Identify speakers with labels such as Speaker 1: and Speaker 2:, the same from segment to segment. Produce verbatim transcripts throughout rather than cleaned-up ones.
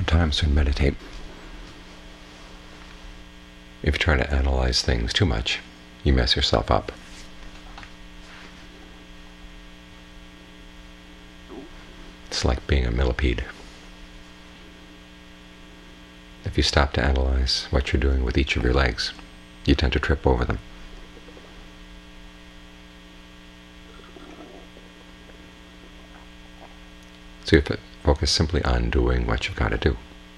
Speaker 1: Sometimes when you meditate, if you try to analyze things too much, you mess yourself up. It's like being a millipede. If you stop to analyze what you're doing with each of your legs, you tend to trip over them. So you have to focus simply on doing what you've got to do.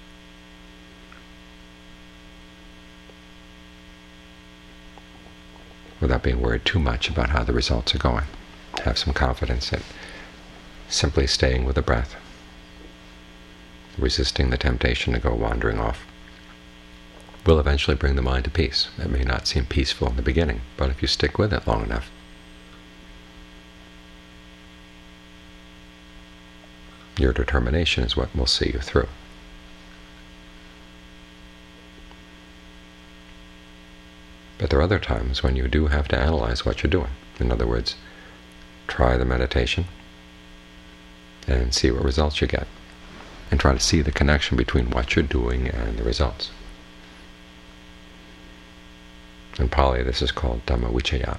Speaker 1: Without being worried too much about how the results are going. Have some confidence in simply staying with the breath, resisting the temptation to go wandering off, will eventually bring the mind to peace. It may not seem peaceful in the beginning, but if you stick with it long enough, your determination is what will see you through. But there are other times when you do have to analyze what you're doing. In other words, try the meditation and see what results you get, and try to see the connection between what you're doing and the results. In Pali, this is called Dhammavichaya.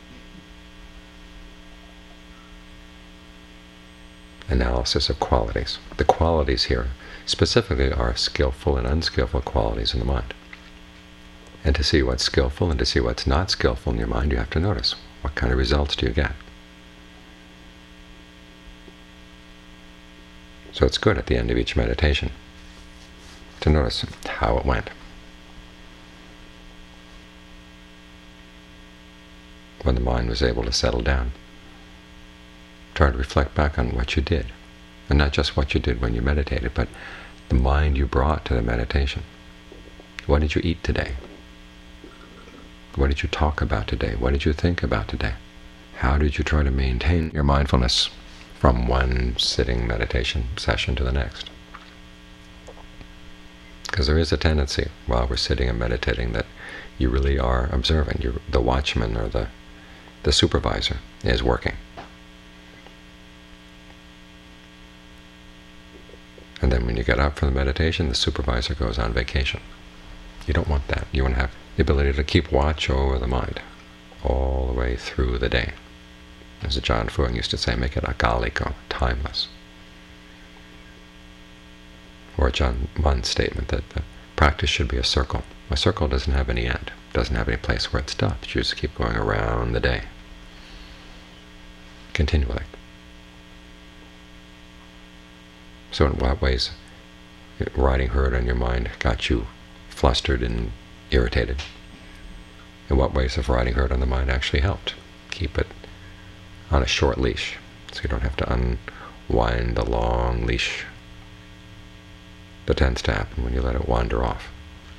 Speaker 1: Analysis of qualities. The qualities here specifically are skillful and unskillful qualities in the mind. And to see what's skillful and to see what's not skillful in your mind, you have to notice what kind of results do you get. So it's good at the end of each meditation to notice how it went. When the mind was able to settle down, try to reflect back on what you did, and not just what you did when you meditated, but the mind you brought to the meditation. What did you eat today? What did you talk about today? What did you think about today? How did you try to maintain your mindfulness from one sitting meditation session to the next? Because there is a tendency while we're sitting and meditating that you really are observing. You're, the watchman or the, the supervisor is working. And then when you get up from the meditation, the supervisor goes on vacation. You don't want that. You want to have the ability to keep watch over the mind all the way through the day. As John Fuang used to say, make it akaliko, timeless. Or John Mun's statement that the practice should be a circle. A circle doesn't have any end, doesn't have any place where it stops. You just keep going around the day, continually. So in what ways riding herd on your mind got you flustered and irritated? In what ways have riding herd on the mind actually helped keep it on a short leash, so you don't have to unwind the long leash that tends to happen when you let it wander off?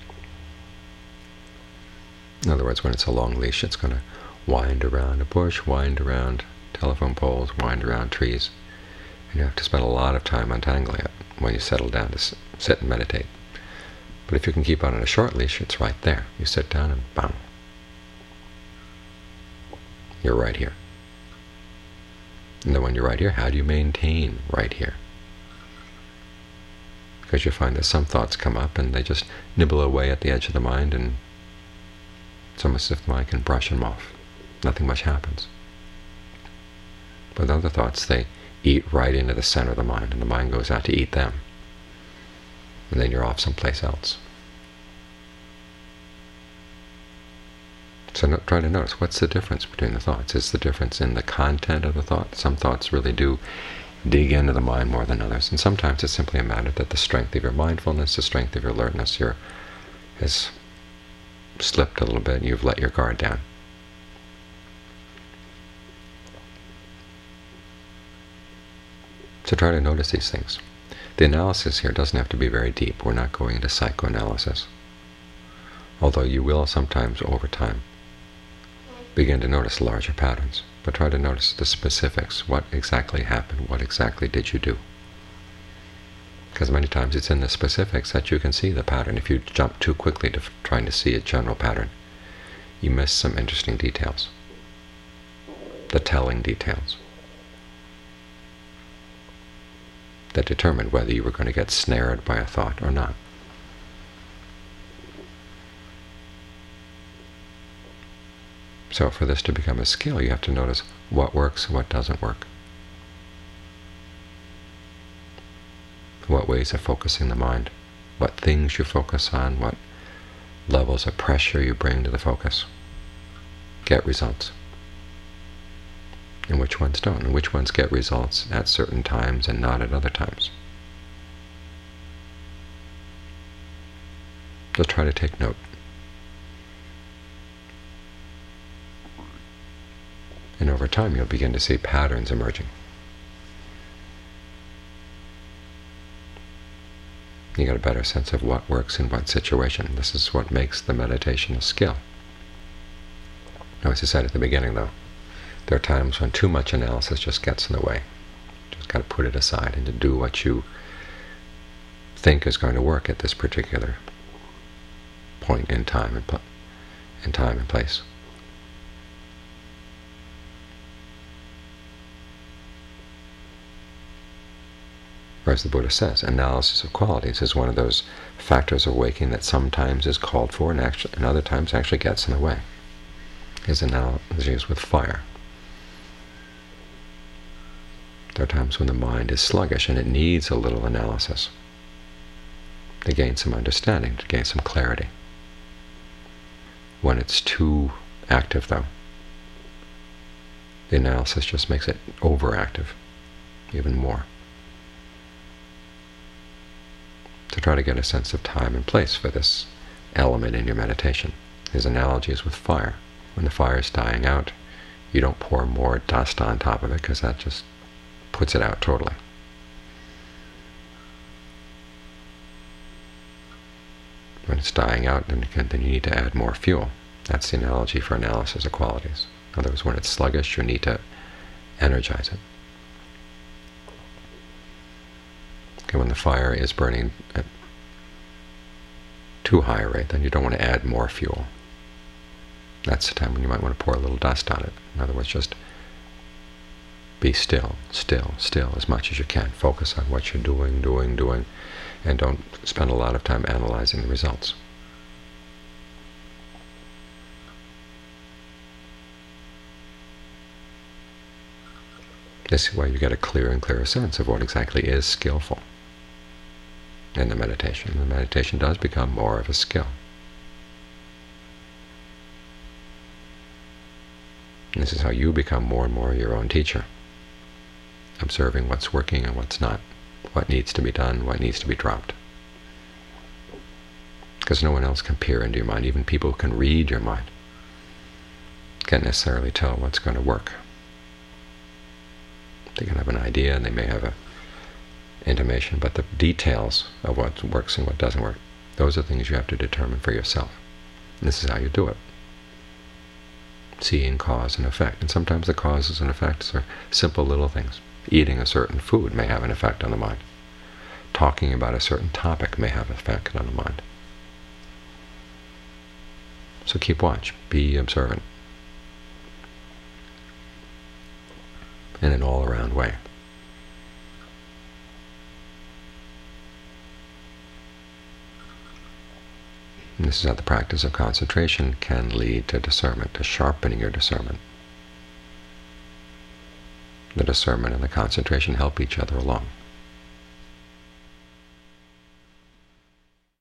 Speaker 1: In other words, when it's a long leash, it's going to wind around a bush, wind around telephone poles, wind around trees, and you have to spend a lot of time untangling it when you settle down to sit and meditate. But if you can keep on a short leash, it's right there. You sit down and bang, you're right here. And then when you're right here, how do you maintain right here? Because you find that some thoughts come up and they just nibble away at the edge of the mind, and it's almost as if the mind can brush them off. Nothing much happens. But other thoughts, they eat right into the center of the mind, and the mind goes out to eat them. And then you're off someplace else. So no, try to notice, what's the difference between the thoughts? Is the difference in the content of the thought? Some thoughts really do dig into the mind more than others, and sometimes it's simply a matter that the strength of your mindfulness, the strength of your alertness, your, has slipped a little bit, and you've let your guard down. So try to notice these things. The analysis here doesn't have to be very deep. We're not going into psychoanalysis, although you will sometimes over time begin to notice larger patterns. But try to notice the specifics. What exactly happened? What exactly did you do? Because many times it's in the specifics that you can see the pattern. If you jump too quickly to trying to see a general pattern, you miss some interesting details, the telling details. that determined whether you were going to get snared by a thought or not. So for this to become a skill, you have to notice what works and what doesn't work. What ways of focusing the mind, what things you focus on, what levels of pressure you bring to the focus, get results, and which ones don't, and which ones get results at certain times and not at other times. So try to take note. And over time you'll begin to see patterns emerging. You get a better sense of what works in what situation. This is what makes the meditation a skill. Now, as I said at the beginning, though, there are times when too much analysis just gets in the way. You just got to put it aside and to do what you think is going to work at this particular point in time and pl in time and place. Or as the Buddha says, analysis of qualities is one of those factors of waking that sometimes is called for and, actually, and other times actually gets in the way. His analogy is with fire. There are times when the mind is sluggish and it needs a little analysis to gain some understanding, to gain some clarity. When it's too active, though, the analysis just makes it overactive, even more. To try to get a sense of time and place for this element in your meditation. His analogy is with fire. When the fire is dying out, you don't pour more dust on top of it, because that just puts it out totally. When it's dying out, then you, can, then you need to add more fuel. That's the analogy for analysis of qualities. In other words, when it's sluggish, you need to energize it. Okay, when the fire is burning at too high a rate, then you don't want to add more fuel. That's the time when you might want to pour a little dust on it. In other words, just be still, still, still as much as you can. Focus on what you're doing, doing, doing, and don't spend a lot of time analyzing the results. This is why you get a clearer and clearer sense of what exactly is skillful in the meditation. The meditation does become more of a skill. And this is how you become more and more your own teacher, observing what's working and what's not, what needs to be done, what needs to be dropped. Because no one else can peer into your mind. Even people who can read your mind can't necessarily tell what's going to work. They can have an idea and they may have an intimation, but the details of what works and what doesn't work, those are things you have to determine for yourself. And this is how you do it. Seeing cause and effect. And sometimes the causes and effects are simple little things. Eating a certain food may have an effect on the mind. Talking about a certain topic may have an effect on the mind. So keep watch. Be observant. In an all-around way. And this is how the practice of concentration can lead to discernment, to sharpening your discernment. The discernment and the concentration help each other along.